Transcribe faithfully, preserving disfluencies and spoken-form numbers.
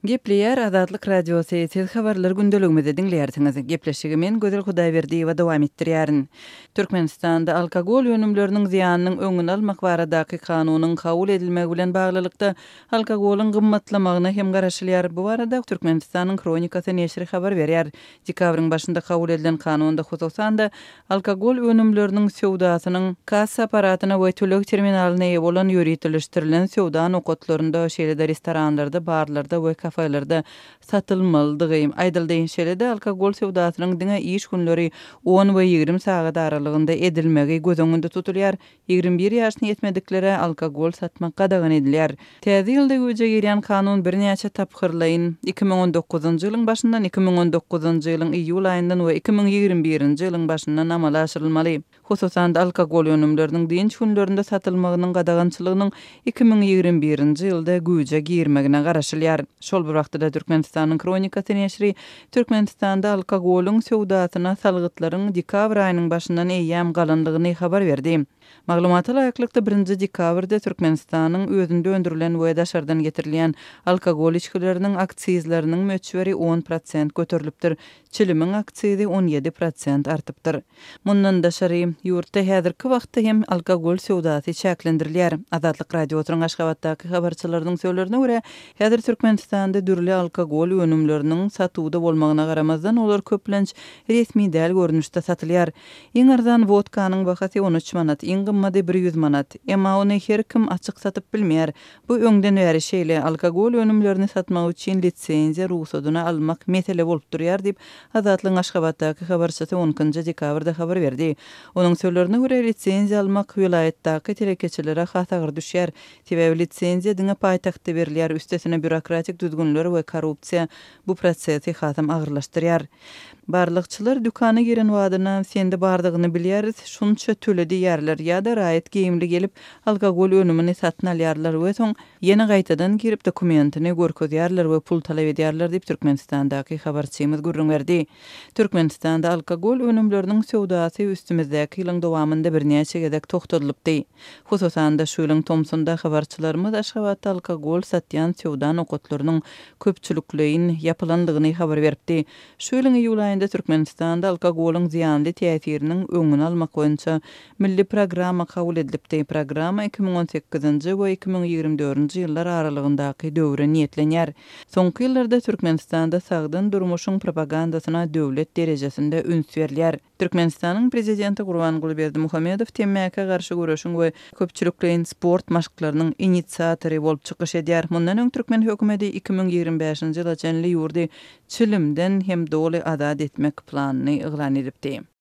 Gepleyer Azadlyk Radiosu siz habarlar gündeligimizde dinleýärsiňiz. Gepleşigi men Gözel Hudaýberdiýewa dowam etdirýärin. Türkmenistanda alkogol ýönümleriniň ziýanynyň öňüni almak baradaky kanunyň kabul edilmegi bilen baglanykda alkogoluň gymmatlamagyna hem garaşylýar. Bu barada Türkmenistanyň Kronikasy neşri habar berýär. Dekabryň başynda kabul edilen kanunda hususan da alkogol ýönümleriniň sowdasynyň kassa aparatyna we tölek terminalyna eýe bolan ýöritilişdirilen sowda nokatlarynda, şeýle-de restoranlarda, barlarda we kafalarda satylmalydygy aýdyldyň. Şeýle-de alkogol sowdasynyň diňe iş günleri on we ýigrim sagat aralygynda edilmegi göz öňünde tutulýar. ýigrim bir ýaşyna ýetmediklere alkogol satmak gadagan edilýär. Täze ýylda göje girýän kanun birnäçe tapkyrlaýyn iki ming on dokuzunjy ýylyň başyndan iki ming on dokuzunjy ýylyň iýul aýyndan we iki ming ýigrim birinji ýylyň başyndan amala aşyrylmaly. Hususan da alkogol ýönümleriniň dinç günlerinde satylmagynyň gadagançylygynyň iki ming ýigrim birinji ýylda güýje girmegine garaşylýar. Şol bir wagtda Türkmenistanyň Kronikasy neşri Türkmenistanda alkogoluň sowdasyna salgytlaryň dekabr aýynyň başyndan eýýäm galanlygyny habar berdi. Maglumata laýyklykda birinji dekabrda Türkmenistanyň özünde öndürilen we daşardan getirilýän alkogol içkileriniň aksizleriniň möçberi on prosent göterilipdir. Çilimiň aksizi on ýedi prosent artypdyr. Mundan daşary ýurtda häzirki wagtda hem alkogol sowdasy çäklendirilýär. Azadlyk radiosynyň Aşgabatdaky habarçylarynyň söýlerine görä, häzir Türkmenistanda dürli alkogol ýönümleriniň satuwda bolmagyna garamazdan olar köplenç resmi däl görnüşde satylýar. Iň arzan vodkanyň bahasy on üç manat, iň gymmaty bir ýüz manat. Emma ony her kim açyk satyp bilmeýär. Bu öňden bäri şeýle alkogol ýönümlerini satmak üçin litsenziýa ruhsatyny almak mesele bolup durýar diýip Azatlyň Aşgabatdaky habarçysy onunjy dekabrda habar berdi. Onuň söýlerine görä litsenziýa almak vilayetdaky telekeçilere has agyr düşýär. Sebäbi litsenziýa diňe paýtagtda berilýär, üstesine bürokratik düzgünler we korrupsiýa bu prosesi hasam agyrlaşdyrýar. Barlykçylar dükana giren wadyna sende bardygyny bilýäris, şunça töledi ýerler ýa-da raýat geyimli gelip alkogol ýönümini satyn alýarlar we soň ýene gaýtadan girip dokumentini görkezýärler we pul talap edýärler diýip Türkmenistandaky habarçymyz gurrun berdi. Türkmenistanda alkogol ýönümleriniň sowdasy üstümizdäki ýylyň dowamında birnäçe gezek toktadylypdy. Hususan da şu ýylyň tomsunda habarçylarymyz Aşgabatda alkogol satýan sowda nokatlarynyň köpçülikliğin yapılandygyny habar beripdi. Şu ýylyň iýul aýynda Türkmenistanda alkogoluň ziýanly täsiriniň öňüni almak boýunça milli programa kabul edilipdi. Programa iki ming on sekizinji we iki ming ýigrim dördünji ýyllar aralygyndaky döwre niýetlenýär. Soňky ýyllarda Türkmenistanda sagdyn durmuşyň propagandasyna döwlet derejesinde üns berilýär. Türkmenistanyň prezidenti Gurbanguly Berdimuhamedow temmäke garşy görüşüň we köpçülikliğin sport maşklarynyň inisiatory bolup çykyş edýär. Mundan öň türkmen hökümeti iki ming ýigrim beşinji ýyla çenli ýurdy çilimden hem doly azad etmek planyny eglan edipdi.